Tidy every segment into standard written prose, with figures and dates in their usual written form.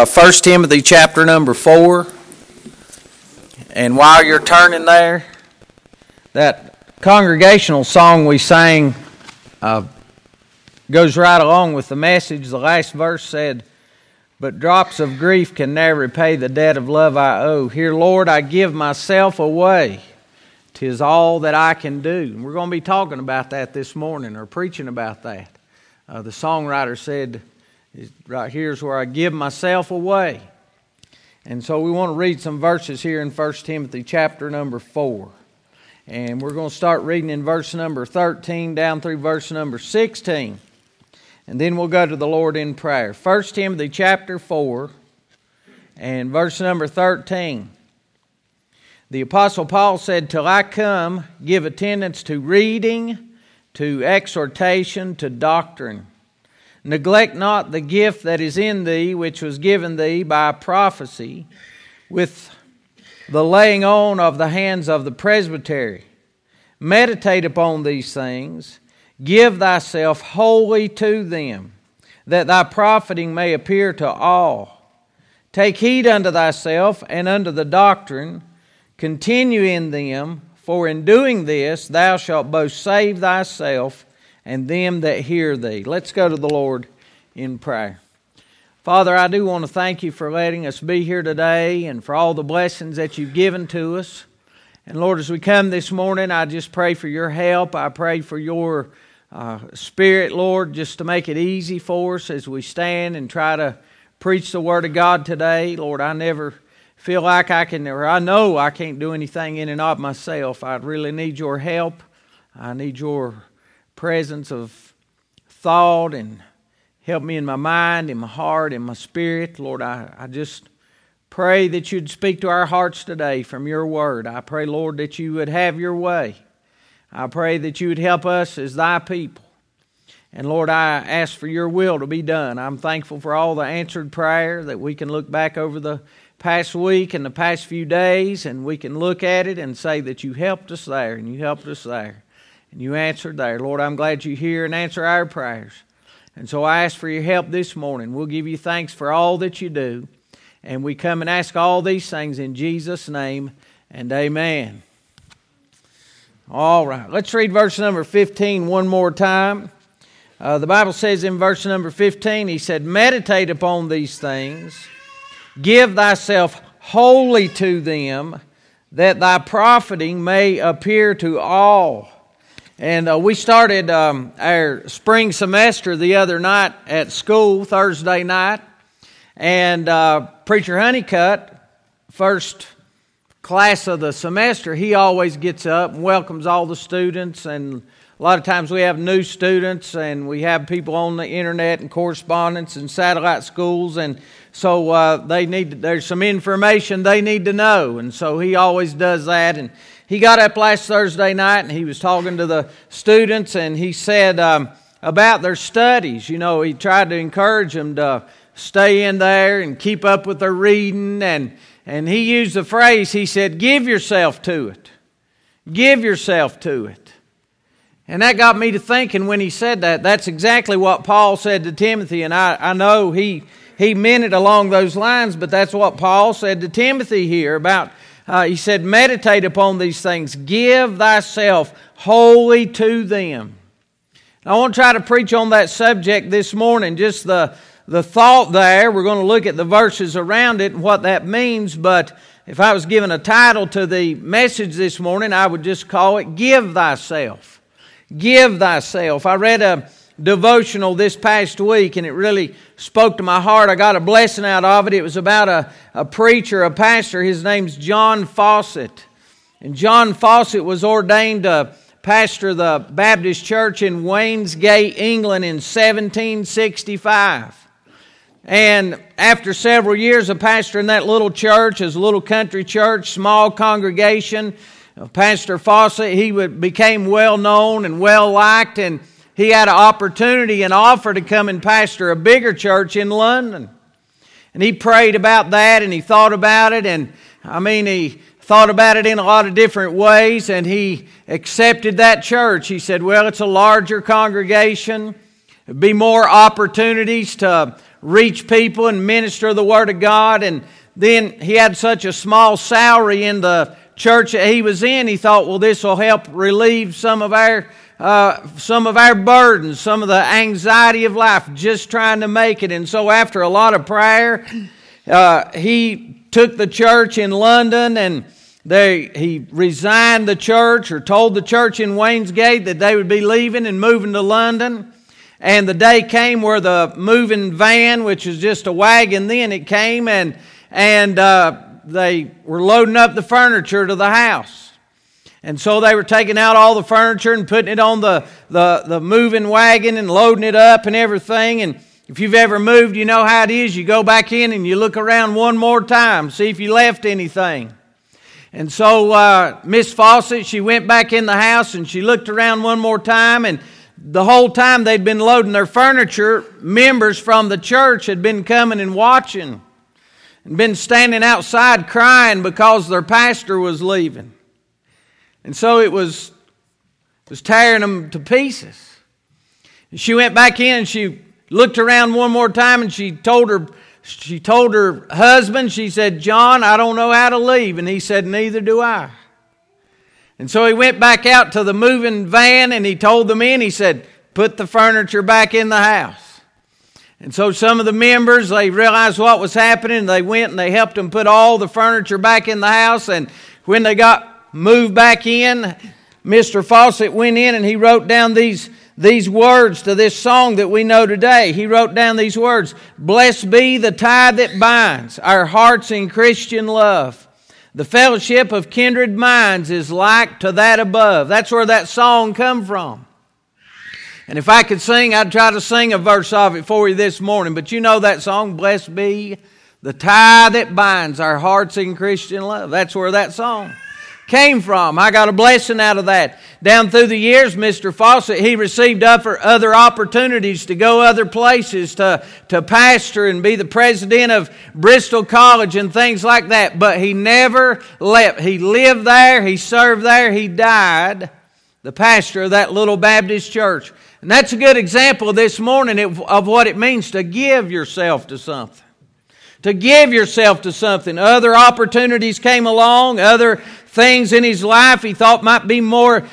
1 Timothy chapter number 4. And while you're turning there, that congregational song we sang goes right along with the message. The last verse said, "But drops of grief can ne'er repay the debt of love I owe. Here, Lord, I give myself away. 'Tis all that I can do." And we're going to be talking about that this morning, or preaching about that. The songwriter said, right here's where I give myself away. And so we want to read some verses here in 1 Timothy chapter number 4. And we're going to start reading in verse number 13 down through verse number 16. And then we'll go to the Lord in prayer. 1 Timothy chapter 4 and verse number 13. The Apostle Paul said, "Till I come, give attendance to reading, to exhortation, to doctrine. Neglect not the gift that is in thee, which was given thee by prophecy, with the laying on of the hands of the presbytery. Meditate upon these things, give thyself wholly to them, that thy profiting may appear to all. Take heed unto thyself and unto the doctrine, continue in them, for in doing this thou shalt both save thyself and them that hear thee." Let's go to the Lord in prayer. Father, I do want to thank you for letting us be here today and for all the blessings that you've given to us. And Lord, as we come this morning, I just pray for your help. I pray for your Spirit, Lord, just to make it easy for us as we stand and try to preach the Word of God today. Lord, I never feel like I can, or I know I can't do anything in and of myself. I really need your help. I need your presence of thought, and help me in my mind, in my heart, in my spirit. Lord, I just pray that you'd speak to our hearts today from your word. I pray, Lord, that you would have your way. I pray that you would help us as thy people. And Lord, I ask for your will to be done. I'm thankful for all the answered prayer, that we can look back over the past week and the past few days, and we can look at it and say that you helped us there, and you helped us there, and you answered there. Lord, I'm glad you hear and answer our prayers. And so I ask for your help this morning. We'll give you thanks for all that you do. And we come and ask all these things in Jesus' name, and amen. All right, let's read verse number 15 one more time. The Bible says in verse number 15, he said, "Meditate upon these things, give thyself wholly to them, that thy profiting may appear to all." And we started our spring semester the other night at school, Thursday night. And Preacher Honeycutt, first class of the semester, he always gets up and welcomes all the students. And a lot of times we have new students, and we have people on the internet and correspondence and satellite schools. And so there's some information they need to know. And so he always does that. And he got up last Thursday night, and he was talking to the students, and he said about their studies. You know, he tried to encourage them to stay in there and keep up with their reading. And he used the phrase, he said, "Give yourself to it. Give yourself to it." And that got me to thinking when he said that. That's exactly what Paul said to Timothy, and I know he meant it along those lines, but that's what Paul said to Timothy here about. He said, "Meditate upon these things. Give thyself wholly to them." Now, I want to try to preach on that subject this morning, just the thought there. We're going to look at the verses around it and what that means, but if I was given a title to the message this morning, I would just call it, "Give Thyself." Give thyself. I read a devotional this past week, and it really spoke to my heart. I got a blessing out of it. It was about a preacher, a pastor. His name's John Fawcett. And John Fawcett was ordained to pastor the Baptist church in Wainsgate, England in 1765. And after several years of pastoring that little church, as a little country church, small congregation, Pastor Fawcett, he became well known and well liked, and he had an opportunity and offer to come and pastor a bigger church in London. And he prayed about that, and he thought about it, and he thought about it in a lot of different ways, and he accepted that church. He said, well, it's a larger congregation. There'd be more opportunities to reach people and minister the Word of God. And then he had such a small salary in the church that he was in, he thought, well, this will help relieve some of our burdens, some of the anxiety of life, just trying to make it. And so after a lot of prayer, he took the church in London, and he resigned the church, or told the church in Wainsgate that they would be leaving and moving to London. And the day came where the moving van, which was just a wagon then, it came, and they were loading up the furniture to the house. And so they were taking out all the furniture and putting it on the moving wagon and loading it up and everything. And if you've ever moved, you know how it is. You go back in and you look around one more time, see if you left anything. And so Miss Fawcett, she went back in the house and she looked around one more time, and the whole time they'd been loading their furniture, members from the church had been coming and watching and been standing outside crying because their pastor was leaving. And so it was tearing them to pieces. And she went back in and she looked around one more time, and she told her husband, she said, "John, I don't know how to leave." And he said, "Neither do I." And so he went back out to the moving van and he told the men, he said, "Put the furniture back in the house." And so some of the members, they realized what was happening. They went and they helped them put all the furniture back in the house. And when they got moved back in, Mr. Fawcett went in and he wrote down these words to this song that we know today. He wrote down these words: "Blessed be the tie that binds our hearts in Christian love. The fellowship of kindred minds is like to that above." That's where that song come from. And if I could sing, I'd try to sing a verse of it for you this morning. But you know that song, "Blessed be the tie that binds our hearts in Christian love." That's where that song came from. I got a blessing out of that. Down through the years, Mr. Fawcett, he received other opportunities to go other places, to pastor and be the president of Bristol College and things like that. But he never left. He lived there. He served there. He died the pastor of that little Baptist church. And that's a good example this morning of what it means to give yourself to something. To give yourself to something. Other opportunities came along, other things in his life he thought might be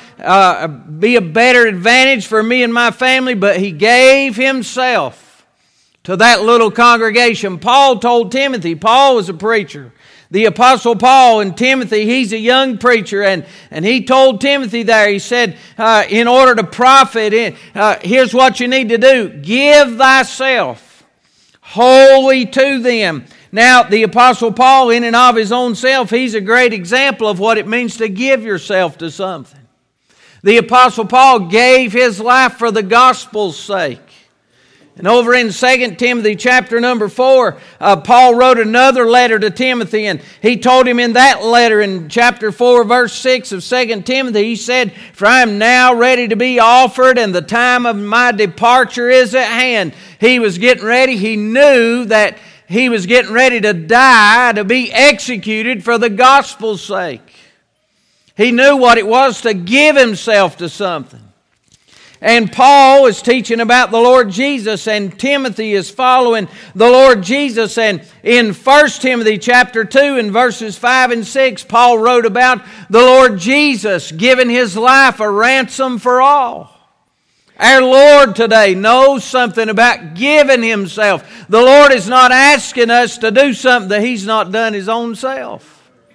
be a better advantage for me and my family, but he gave himself to that little congregation. Paul told Timothy, Paul was a preacher. The Apostle Paul, and Timothy, he's a young preacher, and he told Timothy there, he said, in order to profit, here's what you need to do: give thyself wholly to them. Now, the Apostle Paul, in and of his own self, he's a great example of what it means to give yourself to something. The Apostle Paul gave his life for the gospel's sake. And over in 2 Timothy chapter number 4, Paul wrote another letter to Timothy, and he told him in that letter in chapter 4, verse 6 of 2 Timothy, he said, "For I am now ready to be offered, and the time of my departure is at hand." He was getting ready. He knew that he was getting ready to die, to be executed for the gospel's sake. He knew what it was to give himself to something. And Paul is teaching about the Lord Jesus, and Timothy is following the Lord Jesus. And in 1 Timothy chapter 2 and verses 5 and 6, Paul wrote about the Lord Jesus giving his life a ransom for all. Our Lord today knows something about giving himself. The Lord is not asking us to do something that he's not done his own self.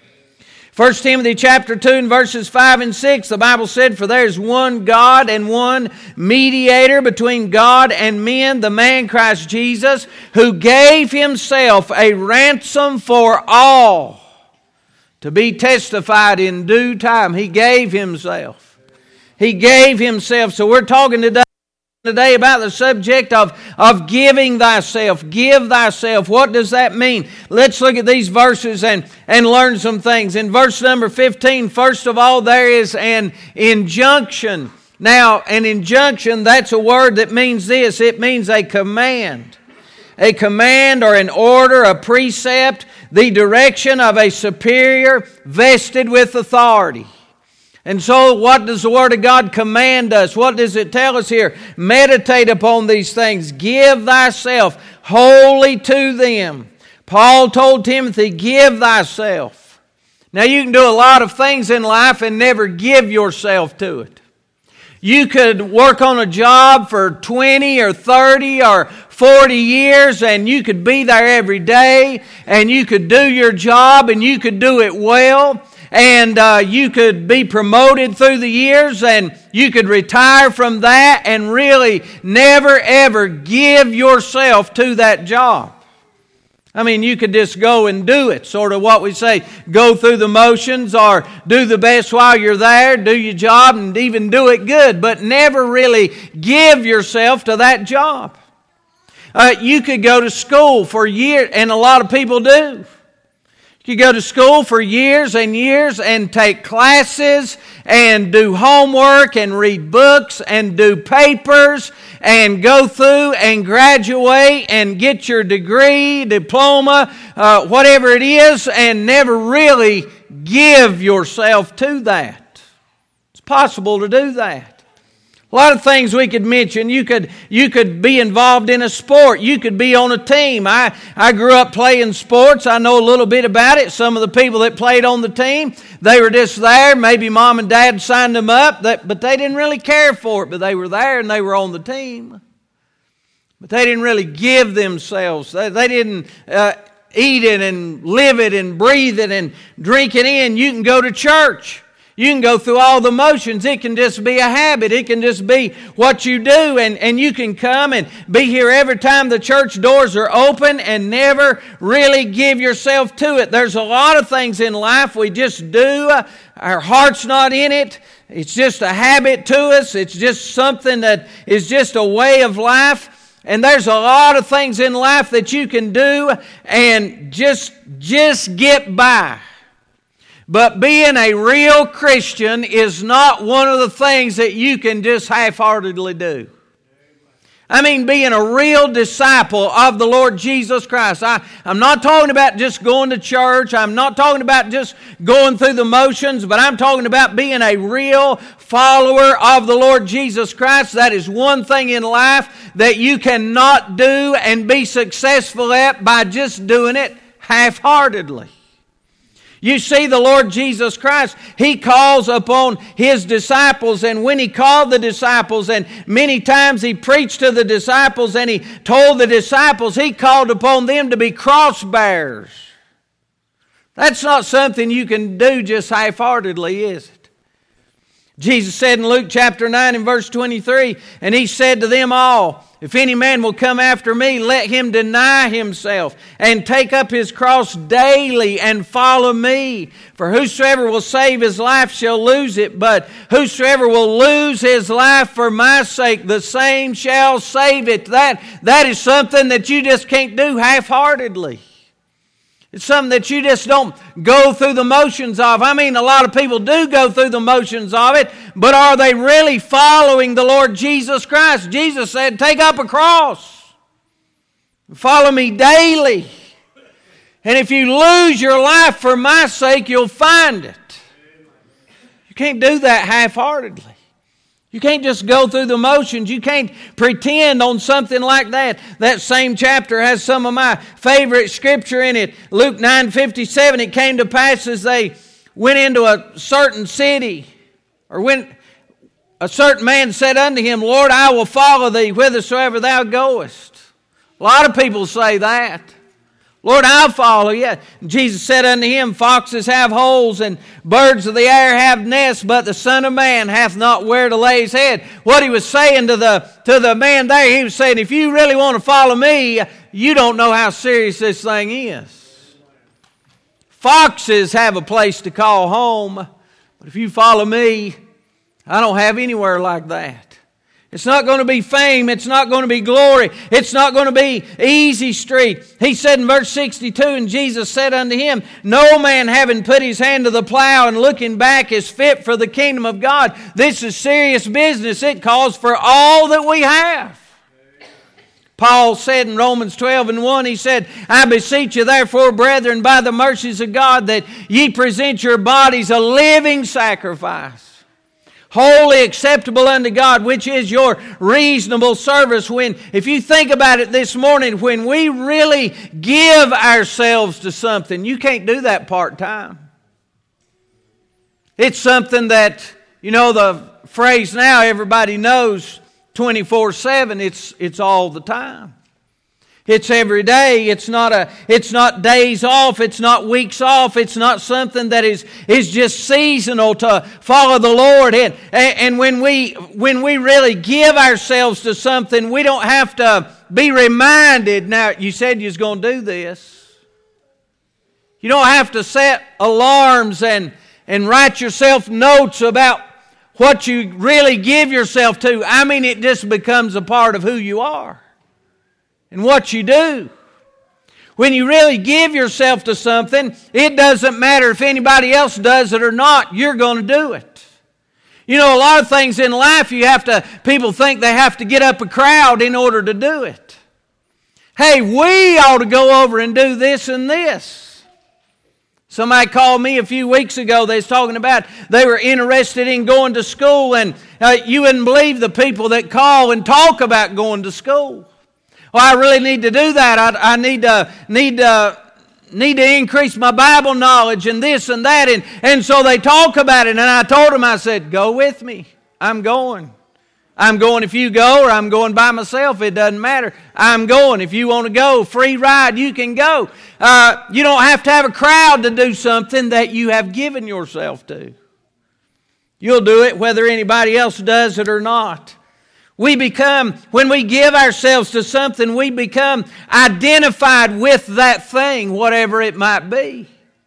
1 Timothy chapter 2 and verses 5 and 6, the Bible said, "For there is one God and one mediator between God and men, the man Christ Jesus, who gave himself a ransom for all, to be testified in due time." He gave himself. He gave himself. So we're talking today about the subject of giving thyself. Give thyself. What does that mean? Let's look at these verses and learn some things. In verse number 15, first of all, there is an injunction. Now, an injunction, that's a word that means this. It means a command. A command or an order, a precept, the direction of a superior vested with authority. And so what does the Word of God command us? What does it tell us here? Meditate upon these things. Give thyself wholly to them. Paul told Timothy, give thyself. Now you can do a lot of things in life and never give yourself to it. You could work on a job for 20 or 30 or 40 years and you could be there every day and you could do your job and you could do it well and you could be promoted through the years and you could retire from that and really never ever give yourself to that job. I mean, you could just go and do it, sort of what we say, go through the motions or do the best while you're there, do your job and even do it good, but never really give yourself to that job. You could go to school for years, and a lot of people do. You could go to school for years and years and take classes and do homework and read books and do papers and go through and graduate and get your degree, diploma, whatever it is, and never really give yourself to that. It's possible to do that. A lot of things we could mention. You could be involved in a sport. You could be on a team. I grew up playing sports. I know a little bit about it. Some of the people that played on the team, they were just there. Maybe mom and dad signed them up, but they didn't really care for it. But they were there and they were on the team. But they didn't really give themselves. They didn't eat it and live it and breathe it and drink it in. You can go to church. You can go through all the motions. It can just be a habit. It can just be what you do. And you can come and be here every time the church doors are open and never really give yourself to it. There's a lot of things in life we just do. Our heart's not in it. It's just a habit to us. It's just something that is just a way of life. And there's a lot of things in life that you can do and just get by. But being a real Christian is not one of the things that you can just half-heartedly do. I mean, being a real disciple of the Lord Jesus Christ. I'm not talking about just going to church. I'm not talking about just going through the motions, but I'm talking about being a real follower of the Lord Jesus Christ. That is one thing in life that you cannot do and be successful at by just doing it half-heartedly. You see, the Lord Jesus Christ, He calls upon His disciples, and when He called the disciples, and many times He preached to the disciples, and He told the disciples, He called upon them to be cross bearers. That's not something you can do just half-heartedly, is it? Jesus said in Luke chapter 9 and verse 23, and He said to them all, if any man will come after me, let him deny himself and take up his cross daily and follow me. For whosoever will save his life shall lose it, but whosoever will lose his life for my sake, the same shall save it. That is something that you just can't do half-heartedly. It's something that you just don't go through the motions of. I mean, a lot of people do go through the motions of it, but are they really following the Lord Jesus Christ? Jesus said, take up a cross. Follow me daily. And if you lose your life for my sake, you'll find it. You can't do that half-heartedly. You can't just go through the motions. You can't pretend on something like that. That same chapter has some of my favorite scripture in it. Luke 9:57, it came to pass as they went into a certain city, or when a certain man said unto him, Lord, I will follow thee whithersoever thou goest. A lot of people say that. Lord, I'll follow you. Jesus said unto him, foxes have holes and birds of the air have nests, but the Son of Man hath not where to lay his head. What he was saying to the man there, he was saying, if you really want to follow me, you don't know how serious this thing is. Foxes have a place to call home, but if you follow me, I don't have anywhere like that. It's not going to be fame. It's not going to be glory. It's not going to be easy street. He said in verse 62, and Jesus said unto him, no man having put his hand to the plow and looking back is fit for the kingdom of God. This is serious business. It calls for all that we have. Paul said in Romans 12 and 1, he said, I beseech you therefore, brethren, by the mercies of God, that ye present your bodies a living sacrifice, wholly acceptable unto God, which is your reasonable service. If you think about it this morning, when we really give ourselves to something, you can't do that part-time. It's something that, the phrase now everybody knows, 24/7, it's all the time. It's every day. It's not days off. It's not weeks off. It's not something that is just seasonal to follow the Lord. And when we really give ourselves to something, we don't have to be reminded. Now, you said you was going to do this. You don't have to set alarms and write yourself notes about what you really give yourself to. I mean, it just becomes a part of who you are and what you do. When you really give yourself to something, it doesn't matter if anybody else does it or not, you're going to do it. A lot of things in life people think they have to get up a crowd in order to do it. Hey, we ought to go over and do this and this. Somebody called me a few weeks ago. They was talking about they were interested in going to school, and you wouldn't believe the people that call and talk about going to school. Well, I really need to do that. I need to increase my Bible knowledge and this and that. And so they talk about it. And I told them, I said, go with me. I'm going. I'm going if you go, or I'm going by myself. It doesn't matter. I'm going. If you want to go, free ride, you can go. You don't have to have a crowd to do something that you have given yourself to. You'll do it whether anybody else does it or not. When we give ourselves to something, we become identified with that thing, whatever it might be.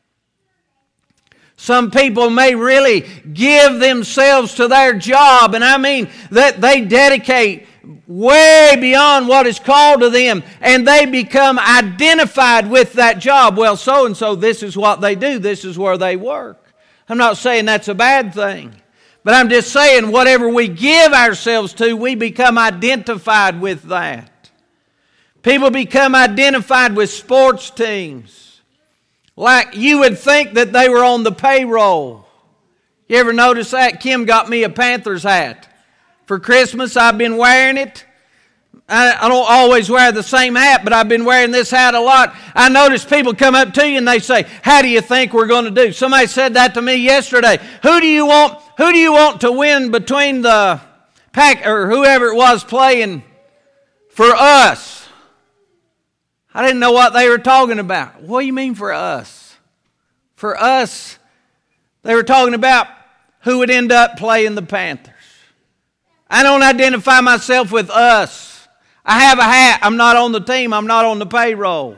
Some people may really give themselves to their job, and I mean that they dedicate way beyond what is called to them, and they become identified with that job. Well, so-and-so, this is what they do, this is where they work. I'm not saying that's a bad thing. But I'm just saying, whatever we give ourselves to, we become identified with that. People become identified with sports teams. Like you would think that they were on the payroll. You ever notice that? Kim got me a Panthers hat. For Christmas, I've been wearing it. I don't always wear the same hat, but I've been wearing this hat a lot. I notice people come up to you and they say, how do you think we're going to do? Somebody said that to me yesterday. Who do you want to win between the Pack or whoever it was playing for us? I didn't know what they were talking about. What do you mean for us? For us, they were talking about who would end up playing the Panthers. I don't identify myself with us. I have a hat. I'm not on the team. I'm not on the payroll.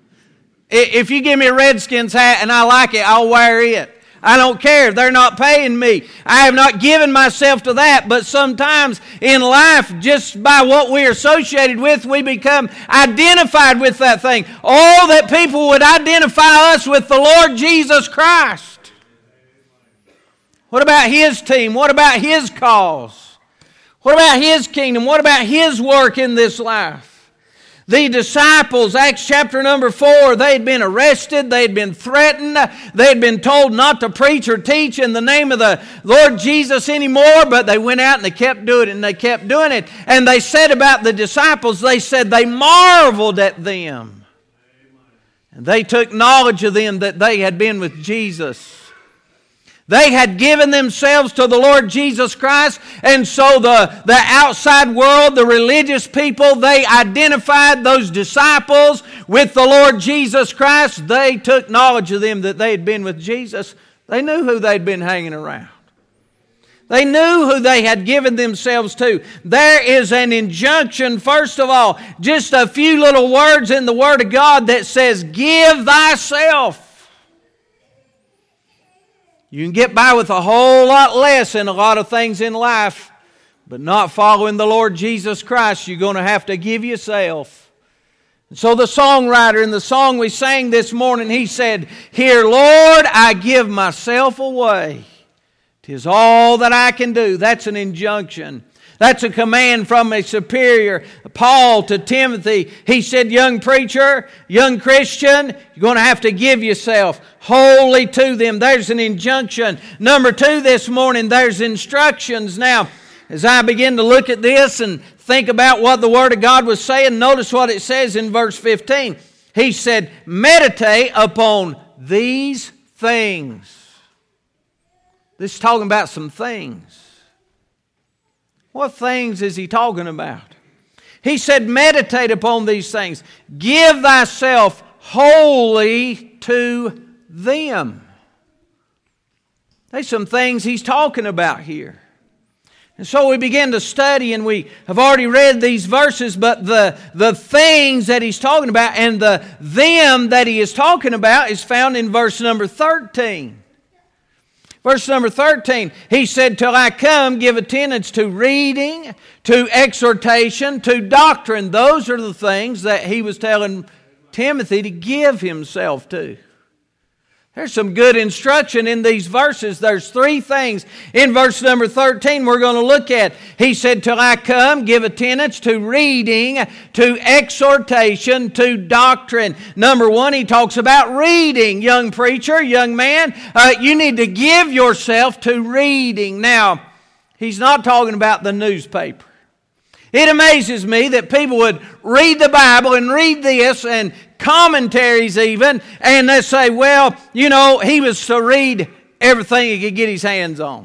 If you give me a Redskins hat and I like it, I'll wear it. I don't care. They're not paying me. I have not given myself to that. But sometimes in life, just by what we're associated with, we become identified with that thing. Oh, that people would identify us with the Lord Jesus Christ. What about His team? What about His cause? What about His kingdom? What about His work in this life? The disciples, Acts chapter number 4, they had been arrested, they had been threatened, they had been told not to preach or teach in the name of the Lord Jesus anymore, but they went out and they kept doing it and they kept doing it. And they said about the disciples, they said they marveled at them. And they took knowledge of them that they had been with Jesus. They had given themselves to the Lord Jesus Christ, and so the outside world, the religious people, they identified those disciples with the Lord Jesus Christ. They took knowledge of them that they had been with Jesus. They knew who they'd been hanging around. They knew who they had given themselves to. There is an injunction, first of all, just a few little words in the Word of God that says, give thyself. You can get by with a whole lot less in a lot of things in life, but not following the Lord Jesus Christ, you're going to have to give yourself. And so the songwriter in the song we sang this morning, he said, here, Lord, I give myself away. 'Tis all that I can do. That's an injunction. That's a command from a superior, Paul, to Timothy. He said, young preacher, young Christian, you're going to have to give yourself wholly to them. There's an injunction. Number 2 this morning, there's instructions. Now, as I begin to look at this and think about what the Word of God was saying, notice what it says in verse 15. He said, meditate upon these things. This is talking about some things. What things is he talking about? He said, meditate upon these things. Give thyself wholly to them. There's some things he's talking about here. And so we begin to study, and we have already read these verses, but the things that he's talking about and the them that he is talking about is found in verse number 13. Verse number 13, he said, till I come, give attendance to reading, to exhortation, to doctrine. Those are the things that he was telling Timothy to give himself to. There's some good instruction in these verses. There's 3 things in verse number 13 we're going to look at. He said, till I come, give attendance to reading, to exhortation, to doctrine. Number 1, he talks about reading. Young preacher, young man, you need to give yourself to reading. Now, he's not talking about the newspaper. It amazes me that people would read the Bible and read this and commentaries even, and they say, well, you know, he was to read everything he could get his hands on.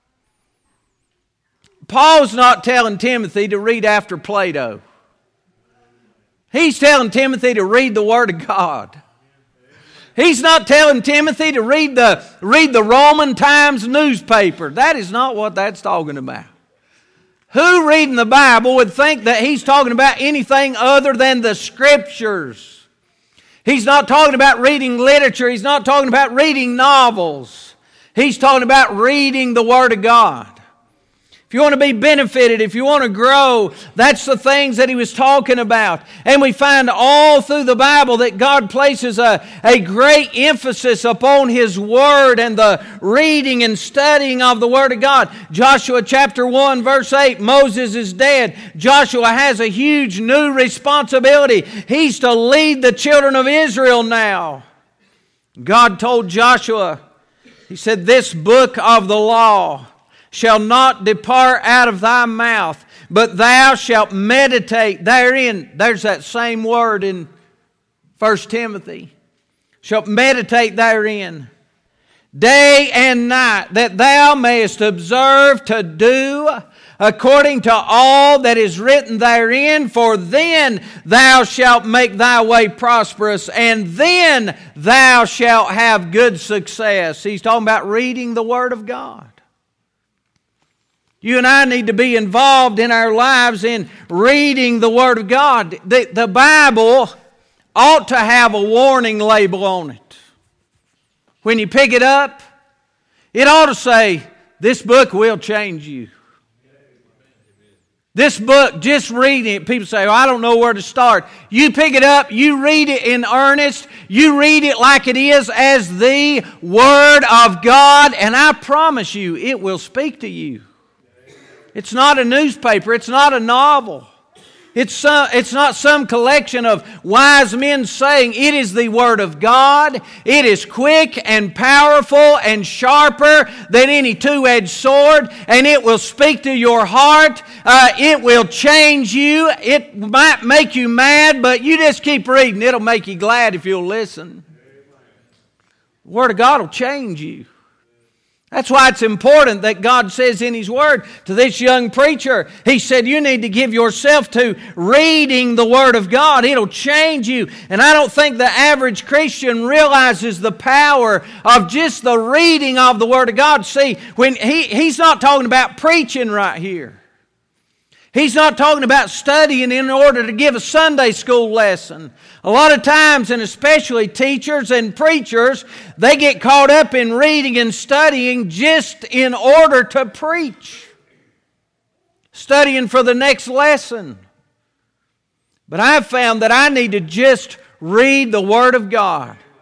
Paul's not telling Timothy to read after Plato. He's telling Timothy to read the Word of God. He's not telling Timothy to read the Roman Times newspaper. That is not what that's talking about. Who reading the Bible would think that he's talking about anything other than the Scriptures? He's not talking about reading literature. He's not talking about reading novels. He's talking about reading the Word of God. If you want to be benefited, if you want to grow, that's the things that he was talking about. And we find all through the Bible that God places a great emphasis upon His Word and the reading and studying of the Word of God. Joshua chapter 1 verse 8, Moses is dead. Joshua has a huge new responsibility. He's to lead the children of Israel now. God told Joshua, He said, this book of the law shall not depart out of thy mouth, but thou shalt meditate therein. There's that same word in 1 Timothy. Shalt meditate therein day and night, that thou mayest observe to do according to all that is written therein, for then thou shalt make thy way prosperous, and then thou shalt have good success. He's talking about reading the Word of God. You and I need to be involved in our lives in reading the Word of God. The Bible ought to have a warning label on it. When you pick it up, it ought to say, this book will change you. This book, just reading it, people say, I don't know where to start. You pick it up, you read it in earnest, you read it like it is as the Word of God, and I promise you, it will speak to you. It's not a newspaper. It's not a novel. It's not some collection of wise men saying it is the Word of God. It is quick and powerful and sharper than any two-edged sword, and it will speak to your heart. It will change you. It might make you mad, but you just keep reading. It'll make you glad if you'll listen. The Word of God will change you. That's why it's important that God says in His Word to this young preacher, He said, you need to give yourself to reading the Word of God. It'll change you. And I don't think the average Christian realizes the power of just the reading of the Word of God. See, when he's not talking about preaching right here. He's not talking about studying in order to give a Sunday school lesson. A lot of times, and especially teachers and preachers, they get caught up in reading and studying just in order to preach. Studying for the next lesson. But I've found that I need to just read the Word of God.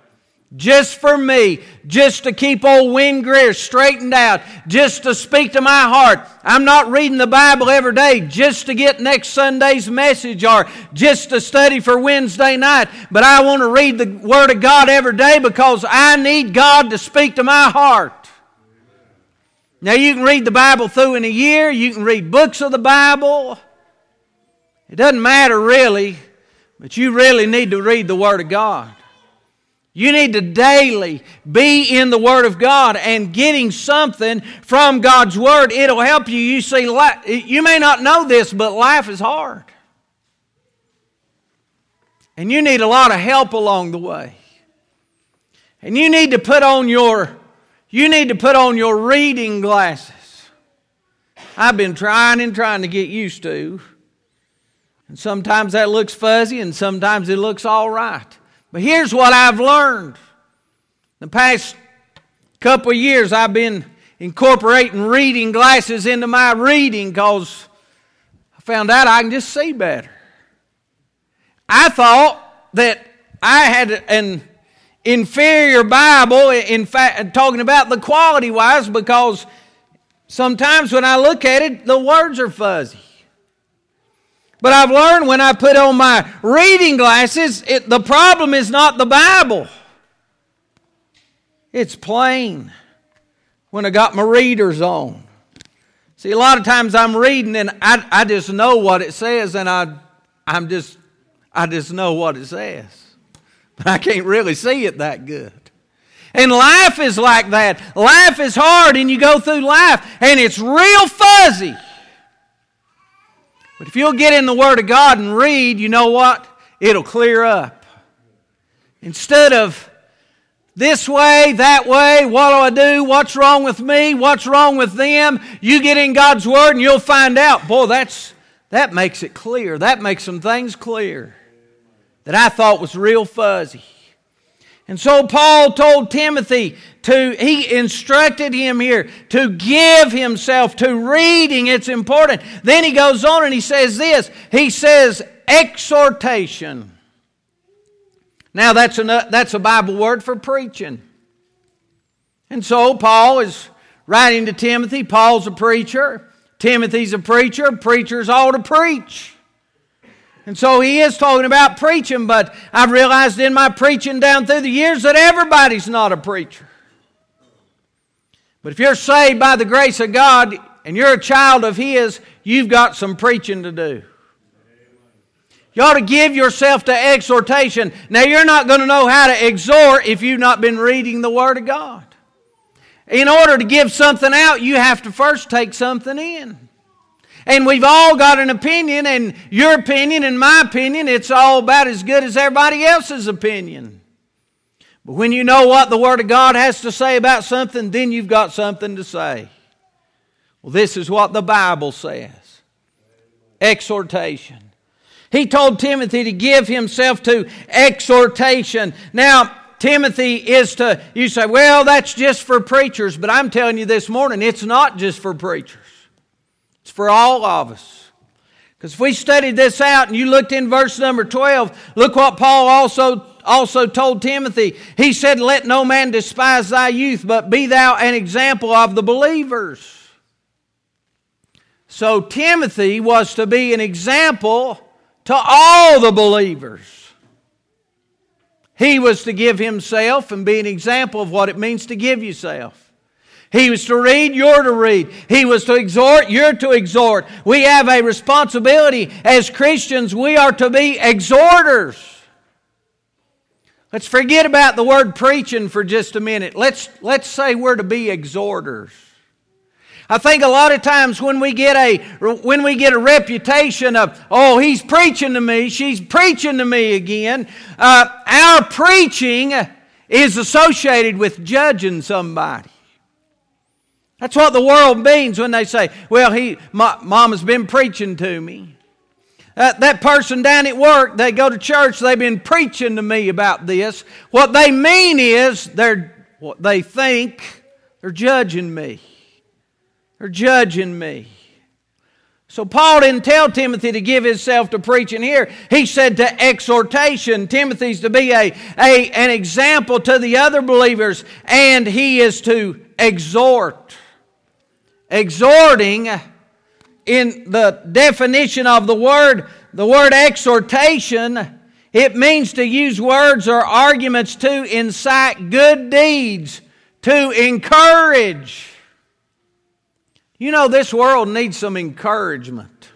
just for me, just to keep old Win Greer straightened out, just to speak to my heart. I'm not reading the Bible every day just to get next Sunday's message or just to study for Wednesday night, but I want to read the Word of God every day because I need God to speak to my heart. Now you can read the Bible through in a year, you can read books of the Bible. It doesn't matter really, but you really need to read the Word of God. You need to daily be in the Word of God and getting something from God's Word. It'll help you. You see, you may not know this, but life is hard. And you need a lot of help along the way. And you need to put on your reading glasses. I've been trying to get used to. And sometimes that looks fuzzy and sometimes it looks all right. But here's what I've learned. The past couple of years I've been incorporating reading glasses into my reading because I found out I can just see better. I thought that I had an inferior Bible, in fact, talking about the quality-wise, because sometimes when I look at it, the words are fuzzy. But I've learned when I put on my reading glasses, the problem is not the Bible. It's plain when I got my readers on. See, a lot of times I'm reading and I just know what it says, and I just know what it says. But I can't really see it that good. And life is like that. Life is hard, and you go through life, and it's real fuzzy. But if you'll get in the Word of God and read, you know what? It'll clear up. Instead of this way, that way, what do? What's wrong with me? What's wrong with them? You get in God's Word and you'll find out, boy, that makes it clear. That makes some things clear that I thought was real fuzzy. And so Paul told Timothy he instructed him here to give himself to reading. It's important. Then he goes on and he says this. He says exhortation. Now that's a Bible word for preaching. And so Paul is writing to Timothy. Paul's a preacher. Timothy's a preacher. Preachers ought to preach. And so he is talking about preaching, but I've realized in my preaching down through the years that everybody's not a preacher. But if you're saved by the grace of God and you're a child of His, you've got some preaching to do. You ought to give yourself to exhortation. Now, you're not going to know how to exhort if you've not been reading the Word of God. In order to give something out, you have to first take something in. And we've all got an opinion, and your opinion and my opinion, it's all about as good as everybody else's opinion. But when you know what the Word of God has to say about something, then you've got something to say. Well, this is what the Bible says. Exhortation. He told Timothy to give himself to exhortation. Now, Timothy is to, you say, well, that's just for preachers. But I'm telling you this morning, it's not just for preachers. It's for all of us. Because if we studied this out and you looked in verse number 12, look what Paul also told Timothy. He said, let no man despise thy youth, but be thou an example of the believers. So Timothy was to be an example to all the believers. He was to give himself and be an example of what it means to give yourself. He was to read, you're to read. He was to exhort, you're to exhort. We have a responsibility as Christians. We are to be exhorters. Let's forget about the word preaching for just a minute. Let's say we're to be exhorters. I think a lot of times when we get a reputation of, oh, he's preaching to me, she's preaching to me again, our preaching is associated with judging somebody. That's what the world means when they say, well, Mama's been preaching to me. That person down at work, they go to church, they've been preaching to me about this. What they mean is, they think they're judging me. They're judging me. So Paul didn't tell Timothy to give himself to preaching here. He said to exhortation. Timothy's to be an example to the other believers, and he is to exhort. Exhorting, in the definition of the word exhortation, it means to use words or arguments to incite good deeds, to encourage. You know, this world needs some encouragement.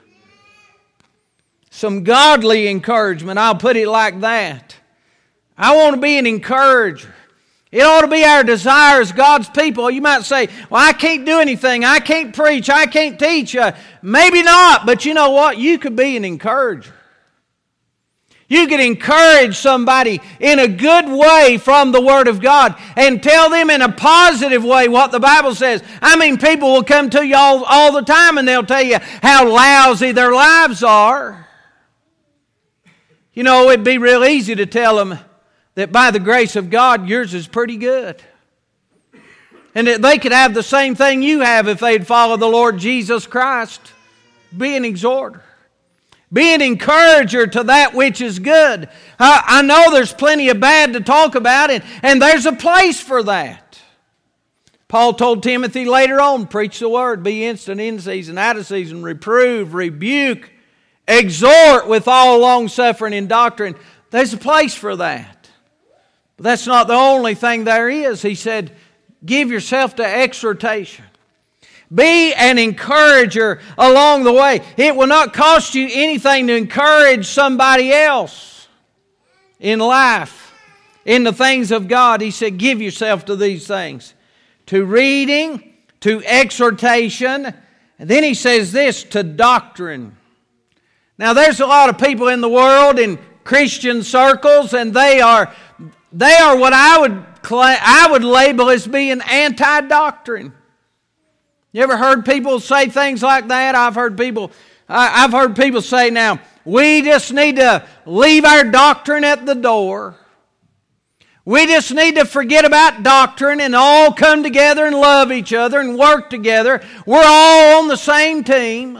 Some godly encouragement, I'll put it like that. I want to be an encourager. It ought to be our desire as God's people. You might say, well, I can't do anything. I can't preach. I can't teach. Maybe not, but you know what? You could be an encourager. You can encourage somebody in a good way from the Word of God and tell them in a positive way what the Bible says. I mean, people will come to you all the time and they'll tell you how lousy their lives are. You know, it'd be real easy to tell them that by the grace of God, yours is pretty good. And that they could have the same thing you have if they'd follow the Lord Jesus Christ. Be an exhorter. Be an encourager to that which is good. I know there's plenty of bad to talk about, and there's a place for that. Paul told Timothy later on, preach the word, be instant in season, out of season, reprove, rebuke, exhort with all long-suffering and doctrine. There's a place for that. But that's not the only thing there is. He said, give yourself to exhortation. Be an encourager along the way. It will not cost you anything to encourage somebody else in life, in the things of God. He said, give yourself to these things. To reading, to exhortation, and then he says this, to doctrine. Now there's a lot of people in the world, in Christian circles, and they are what I would label as being anti-doctrine. You ever heard people say things like that? I've heard people say, now, we just need to leave our doctrine at the door. We just need to forget about doctrine and all come together and love each other and work together. We're all on the same team.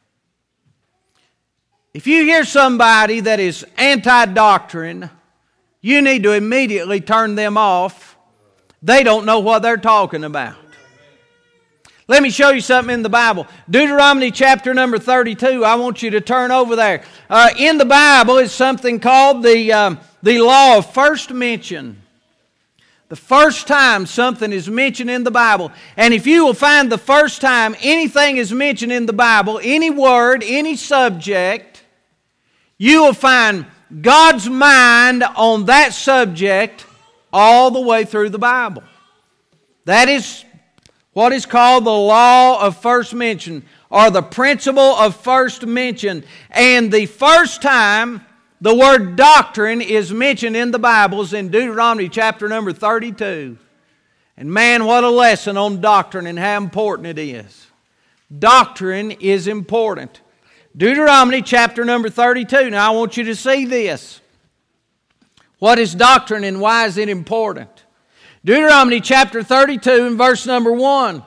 If you hear somebody that is anti-doctrine, you need to immediately turn them off. They don't know what they're talking about. Let me show you something in the Bible. Deuteronomy chapter number 32. I want you to turn over there. In the Bible is something called the law of first mention. The first time something is mentioned in the Bible. And if you will find the first time anything is mentioned in the Bible, any word, any subject, you will find God's mind on that subject all the way through the Bible. That is what is called the law of first mention, or the principle of first mention. And the first time the word doctrine is mentioned in the Bible is in Deuteronomy chapter number 32. And man, what a lesson on doctrine and how important it is. Doctrine is important. Deuteronomy chapter number 32. Now I want you to see this. What is doctrine and why is it important? Deuteronomy chapter 32 and verse number 1.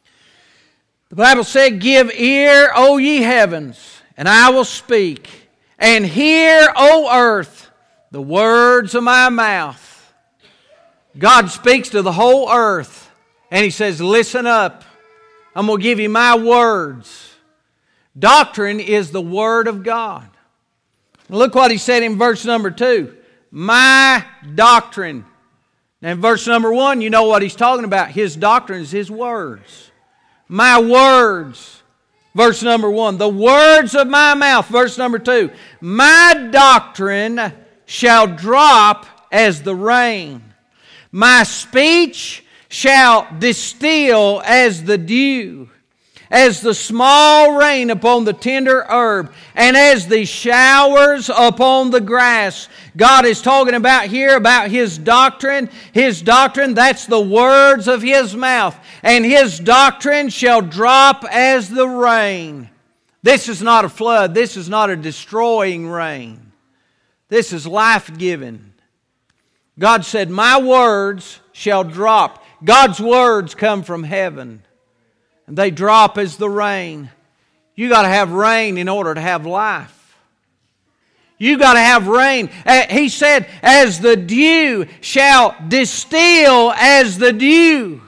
The Bible said, give ear, O ye heavens, and I will speak. And hear, O earth, the words of my mouth. God speaks to the whole earth. And He says, listen up. I'm going to give you my words. Doctrine is the Word of God. Look what He said in verse number 2. My doctrine. Now in verse number 1, you know what He's talking about. His doctrine is His words. My words. Verse number 1. The words of my mouth. Verse number 2. My doctrine shall drop as the rain. My speech shall distill as the dew. As the small rain upon the tender herb, and as the showers upon the grass. God is talking about here about His doctrine. His doctrine, that's the words of His mouth. And His doctrine shall drop as the rain. This is not a flood. This is not a destroying rain. This is life-giving. God said, my words shall drop. God's words come from heaven. And they drop as the rain. You got to have rain in order to have life. You got to have rain. He said, as the dew shall distill as the dew.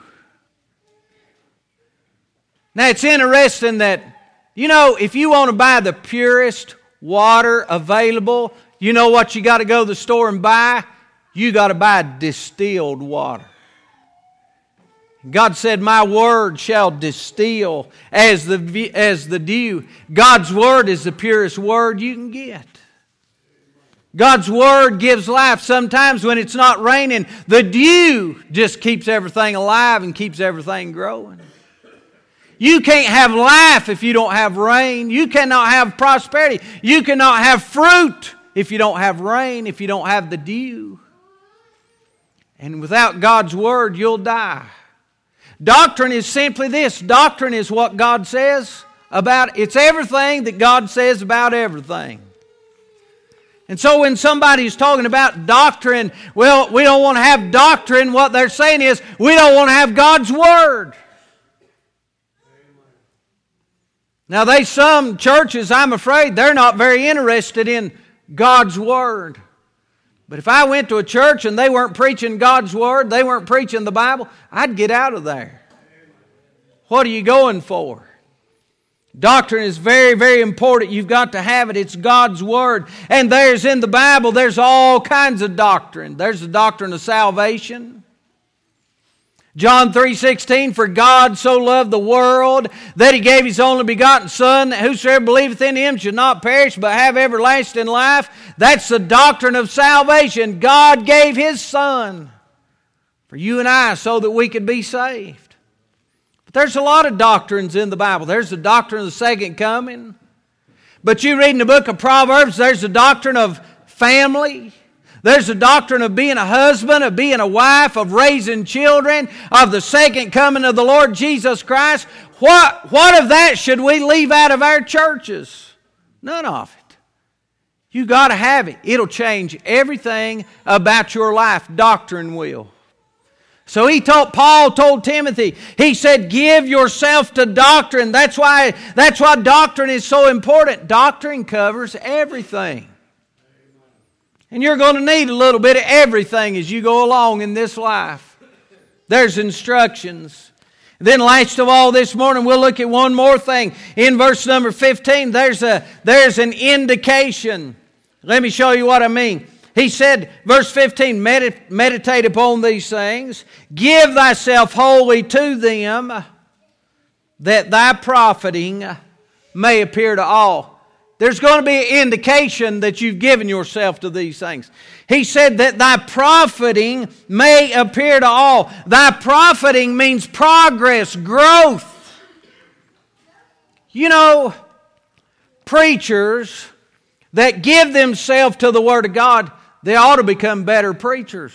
Now it's interesting that, if you want to buy the purest water available, you know what you got to go to the store and buy? You got to buy distilled water. God said, my word shall distill as the dew. God's word is the purest word you can get. God's word gives life. Sometimes when it's not raining, the dew just keeps everything alive and keeps everything growing. You can't have life if you don't have rain. You cannot have prosperity. You cannot have fruit if you don't have rain, if you don't have the dew. And without God's word, you'll die. Doctrine is simply this. Doctrine is what God says about, it's everything that God says about everything. And so when somebody's talking about doctrine, well, we don't want to have doctrine. What they're saying is, we don't want to have God's word. Now, some churches, I'm afraid, they're not very interested in God's word. But if I went to a church and they weren't preaching God's word, they weren't preaching the Bible, I'd get out of there. What are you going for? Doctrine is very, very important. You've got to have it. It's God's word. And there's in the Bible, there's all kinds of doctrine. There's the doctrine of salvation. John 3:16, for God so loved the world that He gave His only begotten Son, that whosoever believeth in Him should not perish but have everlasting life. That's the doctrine of salvation. God gave His Son for you and I so that we could be saved. But there's a lot of doctrines in the Bible. There's the doctrine of the second coming. But you read in the book of Proverbs, there's the doctrine of family. There's the doctrine of being a husband, of being a wife, of raising children, of the second coming of the Lord Jesus Christ. What of that should we leave out of our churches? None of it. You got to have it. It'll change everything about your life. Doctrine will. So Paul told Timothy, he said, give yourself to doctrine. That's why doctrine is so important. Doctrine covers everything. And you're going to need a little bit of everything as you go along in this life. There's instructions. Then last of all this morning we'll look at one more thing. In verse number 15 there's an indication. Let me show you what I mean. He said, verse 15, meditate upon these things. Give thyself wholly to them, that thy profiting may appear to all. There's going to be an indication that you've given yourself to these things. He said that thy profiting may appear to all. Thy profiting means progress, growth. Preachers that give themselves to the Word of God, they ought to become better preachers.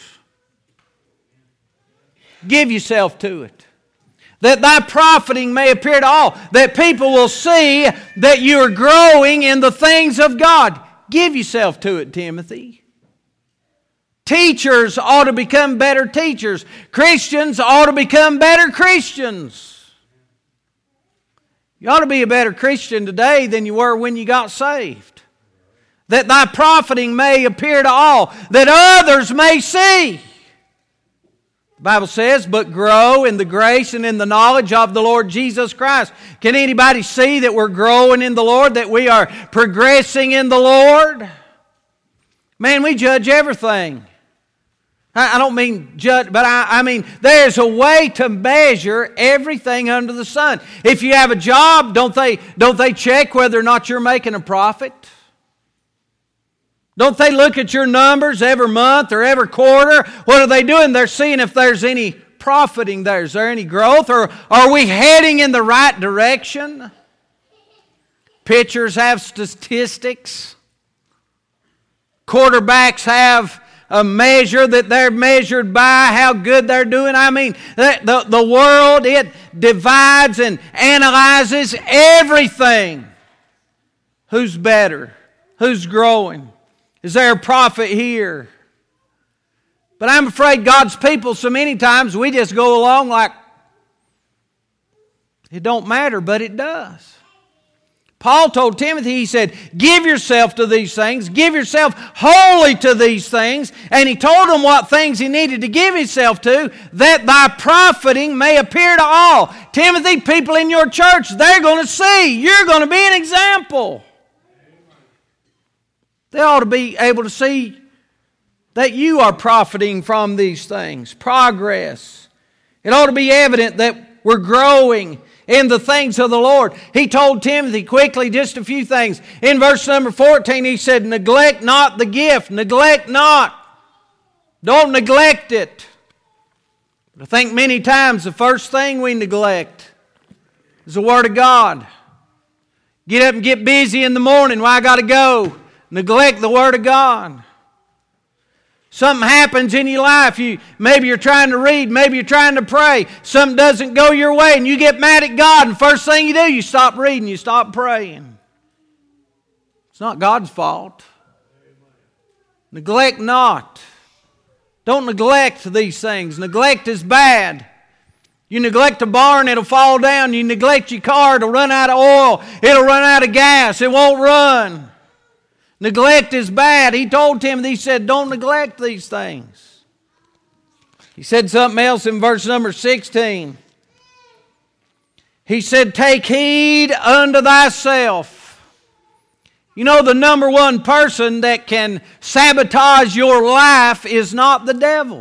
Give yourself to it. That thy profiting may appear to all. That people will see that you are growing in the things of God. Give yourself to it, Timothy. Teachers ought to become better teachers. Christians ought to become better Christians. You ought to be a better Christian today than you were when you got saved. That thy profiting may appear to all, that others may see. The Bible says, but grow in the grace and in the knowledge of the Lord Jesus Christ. Can anybody see that we're growing in the Lord, that we are progressing in the Lord? Man, we judge everything. I don't mean judge, but I mean there's a way to measure everything under the sun. If you have a job, don't they check whether or not you're making a profit? Don't they look at your numbers every month or every quarter? What are they doing? They're seeing if there's any profiting there. Is there any growth? Or are we heading in the right direction? Pitchers have statistics. Quarterbacks have a measure that they're measured by, how good they're doing. I mean, the world, it divides and analyzes everything. Who's better? Who's growing? Is there a prophet here? But I'm afraid God's people, so many times we just go along like it don't matter, but it does. Paul told Timothy, he said, give yourself to these things. Give yourself wholly to these things. And he told him what things he needed to give himself to, that thy profiting may appear to all. Timothy, people in your church, they're going to see. You're going to be an example. They ought to be able to see that you are profiting from these things. Progress. It ought to be evident that we're growing in the things of the Lord. He told Timothy quickly just a few things. In verse number 14 he said, neglect not the gift. Neglect not. Don't neglect it. But I think many times the first thing we neglect is the Word of God. Get up and get busy in the morning. Well, I got to go. Neglect the Word of God. Something happens in your life. Maybe you're trying to read. Maybe you're trying to pray. Something doesn't go your way and you get mad at God. And first thing you do, you stop reading. You stop praying. It's not God's fault. Neglect not. Don't neglect these things. Neglect is bad. You neglect a barn, it'll fall down. You neglect your car, it'll run out of oil. It'll run out of gas. It won't run. Neglect is bad. He told Timothy, he said, don't neglect these things. He said something else in verse number 16. He said, take heed unto thyself. You know, the number one person that can sabotage your life is not the devil.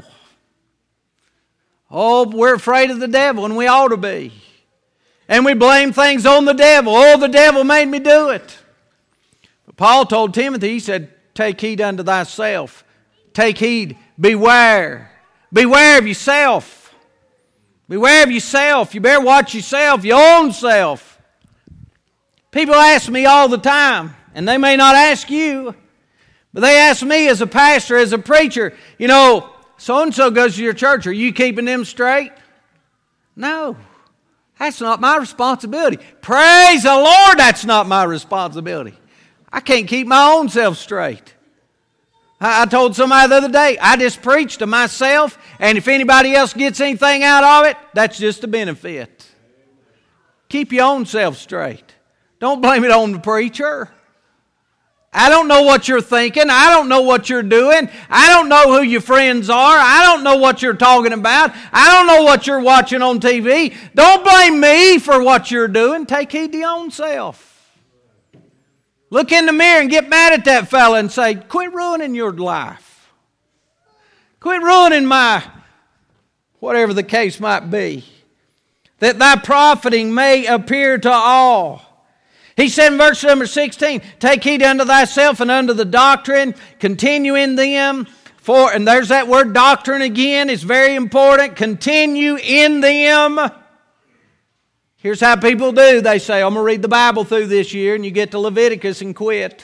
Oh, we're afraid of the devil, and we ought to be. And we blame things on the devil. Oh, the devil made me do it. Paul told Timothy, he said, take heed unto thyself. Take heed. Beware. Beware of yourself. Beware of yourself. You better watch yourself, your own self. People ask me all the time, and they may not ask you, but they ask me as a pastor, as a preacher, you know, so-and-so goes to your church. Are you keeping them straight? No. That's not my responsibility. Praise the Lord, that's not my responsibility. I can't keep my own self straight. I told somebody the other day, I just preach to myself, and if anybody else gets anything out of it, that's just a benefit. Keep your own self straight. Don't blame it on the preacher. I don't know what you're thinking. I don't know what you're doing. I don't know who your friends are. I don't know what you're talking about. I don't know what you're watching on TV. Don't blame me for what you're doing. Take heed to your own self. Look in the mirror and get mad at that fella and say, quit ruining your life. Quit ruining my, whatever the case might be. That thy profiting may appear to all. He said in verse number 16, take heed unto thyself and unto the doctrine, continue in them. And there's that word doctrine again. It's very important. Continue in them. Here's how people do. They say, I'm going to read the Bible through this year, and you get to Leviticus and quit.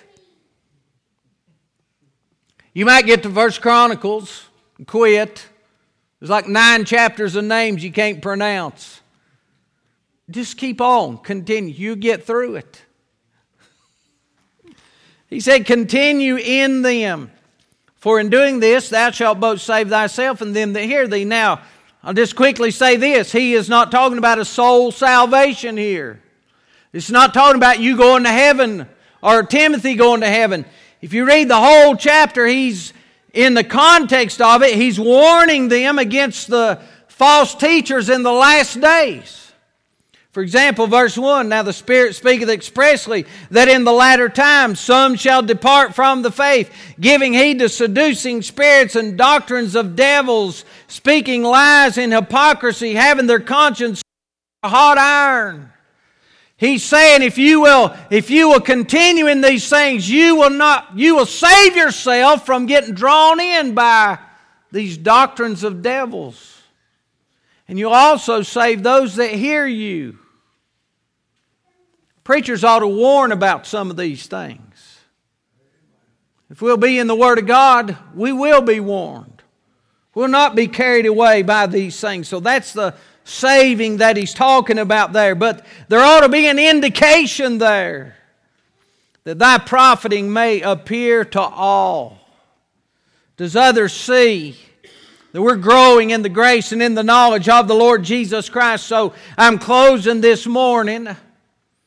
You might get to 1 Chronicles and quit. There's like 9 chapters of names you can't pronounce. Just keep on. Continue. You get through it. He said, continue in them. For in doing this, thou shalt both save thyself and them that hear thee. Now, I'll just quickly say this. He is not talking about a soul salvation here. It's not talking about you going to heaven or Timothy going to heaven. If you read the whole chapter, he's in the context of it, he's warning them against the false teachers in the last days. For example, verse 1, now the Spirit speaketh expressly that in the latter times some shall depart from the faith, giving heed to seducing spirits and doctrines of devils, speaking lies in hypocrisy, having their conscience a hot iron. He's saying if you will continue in these things, you will save yourself from getting drawn in by these doctrines of devils. And you'll also save those that hear you. Preachers ought to warn about some of these things. If we'll be in the Word of God, we will be warned. We'll not be carried away by these things. So that's the saving that he's talking about there. But there ought to be an indication there that thy profiting may appear to all. Does others see that we're growing in the grace and in the knowledge of the Lord Jesus Christ? So I'm closing this morning.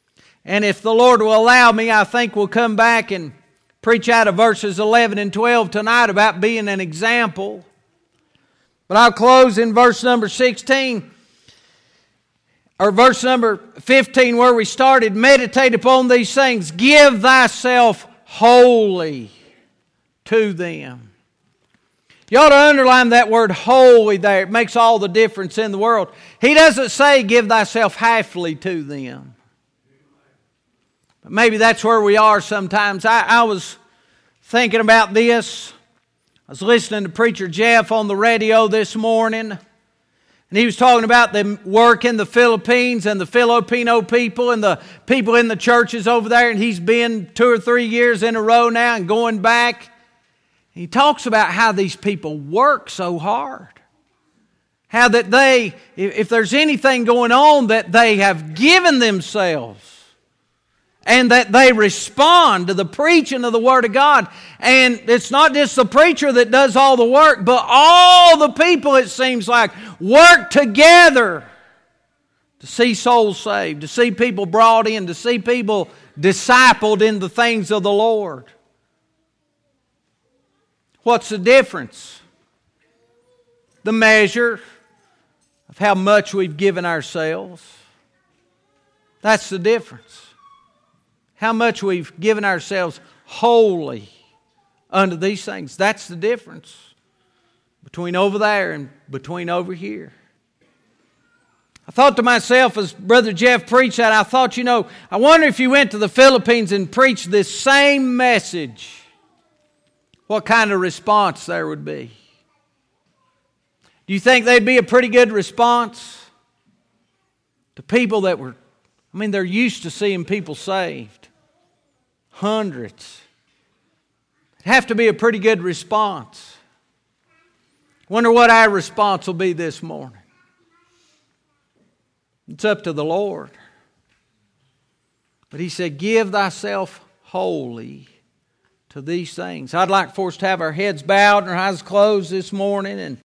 And if the Lord will allow me, I think we'll come back and preach out of verses 11 and 12 tonight about being an example. But I'll close in verse number 16, or verse number 15 where we started. Meditate upon these things. Give thyself wholly to them. You ought to underline that word wholly there. It makes all the difference in the world. He doesn't say give thyself halfly to them. But maybe that's where we are sometimes. I was thinking about this. I was listening to Preacher Jeff on the radio this morning. And he was talking about the work in the Philippines and the Filipino people and the people in the churches over there. And he's been 2 or 3 years in a row now and going back. He talks about how these people work so hard. How that they, if there's anything going on, that they have given themselves. And that they respond to the preaching of the Word of God. And it's not just the preacher that does all the work, but all the people, it seems like, work together to see souls saved, to see people brought in, to see people discipled in the things of the Lord. What's the difference? The measure of how much we've given ourselves. That's the difference. How much we've given ourselves wholly unto these things. That's the difference between over there and between over here. I thought to myself as Brother Jeff preached that, I thought, I wonder if you went to the Philippines and preached this same message, what kind of response there would be. Do you think they'd be a pretty good response to people that were, they're used to seeing people saved. Hundreds. It'd have to be a pretty good response. Wonder what our response will be this morning. It's up to the Lord. But He said, give thyself wholly to these things. I'd like for us to have our heads bowed and our eyes closed this morning and